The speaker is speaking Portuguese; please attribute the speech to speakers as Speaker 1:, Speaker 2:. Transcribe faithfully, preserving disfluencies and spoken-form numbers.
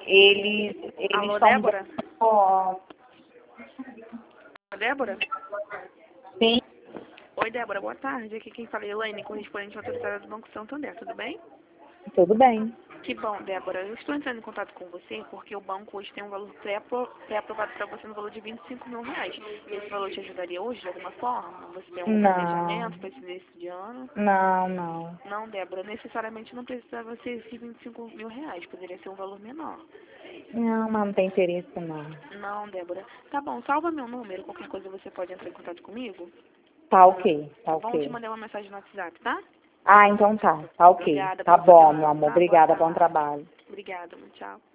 Speaker 1: Eles, eles
Speaker 2: Alô,
Speaker 1: são...
Speaker 2: Débora?
Speaker 1: Ó,
Speaker 2: Débora?
Speaker 1: sim,
Speaker 2: Oi, Débora, boa tarde. Aqui quem fala é Elaine, correspondente autorizada do Banco Santander, tudo bem?
Speaker 1: tudo bem.
Speaker 2: Que bom, Débora. Eu estou entrando em contato com você porque o banco hoje tem um valor pré-apro- pré-aprovado para você no valor de vinte e cinco mil reais. Esse valor te ajudaria hoje de alguma forma? Você tem algum
Speaker 1: Não,
Speaker 2: planejamento para esse início de ano?
Speaker 1: não, não.
Speaker 2: Não, Débora, necessariamente não precisava ser esses vinte e cinco mil reais, poderia ser um valor menor.
Speaker 1: Não, mas não tem interesse, não.
Speaker 2: Não, Débora. Tá bom, salva meu número, qualquer coisa você pode entrar em contato comigo,
Speaker 1: Tá ok, tá
Speaker 2: tá bom? Eu te
Speaker 1: ok.
Speaker 2: mandei uma mensagem no WhatsApp, tá?
Speaker 1: Ah, então tá, tá ok.
Speaker 2: Obrigada
Speaker 1: Tá
Speaker 2: pela sua
Speaker 1: bom, meu
Speaker 2: atenção,
Speaker 1: amor.
Speaker 2: tá? Boa
Speaker 1: Obrigada, bom
Speaker 2: tarde.
Speaker 1: trabalho.
Speaker 2: Obrigada, tchau.